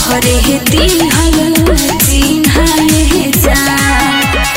तोहरे दिहल चिन्हाए जान।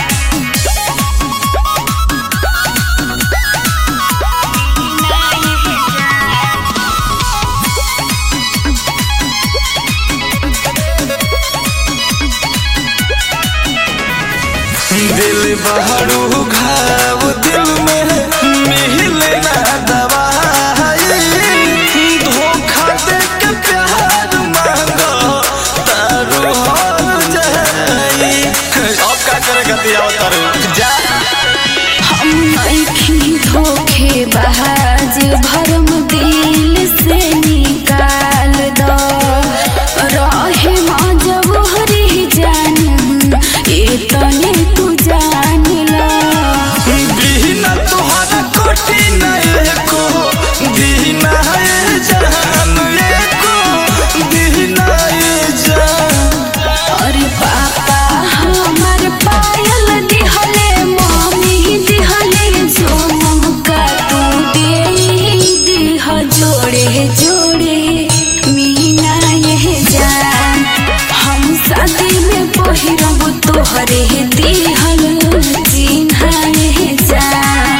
दिल बहरू घाव दिल में मिले ना दवाई, धोखा दे के प्यार मांगो तारो हो जाई। अब का करेगा दिया तारो जा। हम नइखी धोखेबाज भरम दिल से निकाल दो, रहे मजबूरी जान ये तने तू जान ला। बिना तुहरा कोटी नहीं को बिना ये जान एको बिना ये जान। अरे पापा हमार पायल दिहले मम्मी दिहले झुमका तू दे दिह जोड़े जोड़े मीना ये जान। हम शादी में पहिरब तोहरे दिहल चिन्हाए जान।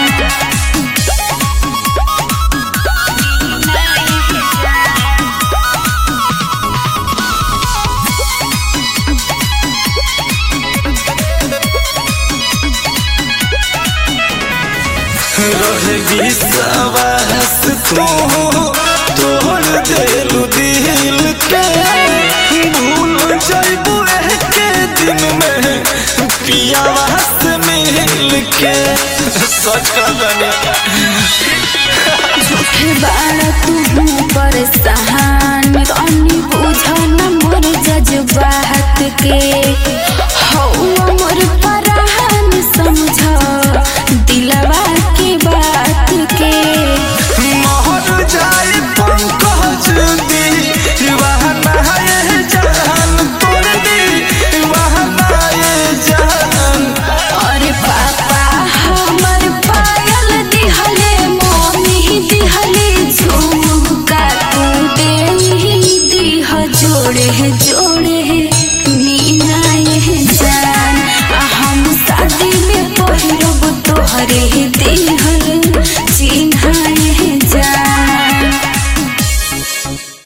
रहे विश्वास तू तोड़ देलू दिल के, भूल जाइबू के दिन में पियावा से मिल के। सच कहनी झूठे बाड़ा तू परेशान तनी बुझा न मोर जज्बात के।